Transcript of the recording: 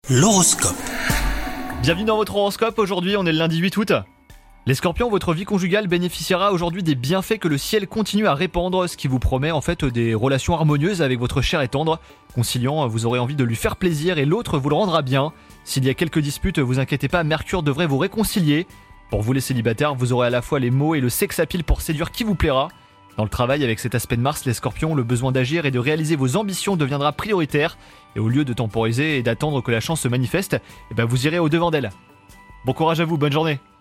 L'horoscope. Bienvenue dans votre horoscope, aujourd'hui on est le lundi 8 août. Les scorpions, votre vie conjugale bénéficiera aujourd'hui des bienfaits que le ciel continue à répandre, ce qui vous promet en fait des relations harmonieuses avec votre cher et tendre. Conciliant, vous aurez envie de lui faire plaisir et l'autre vous le rendra bien. S'il y a quelques disputes, vous inquiétez pas, Mercure devrait vous réconcilier. Pour vous les célibataires, vous aurez à la fois les mots et le sex appeal pour séduire qui vous plaira. Dans le travail, avec cet aspect de Mars, les scorpions, le besoin d'agir et de réaliser vos ambitions deviendra prioritaire. Et au lieu de temporiser et d'attendre que la chance se manifeste, vous irez au devant d'elle. Bon courage à vous, bonne journée.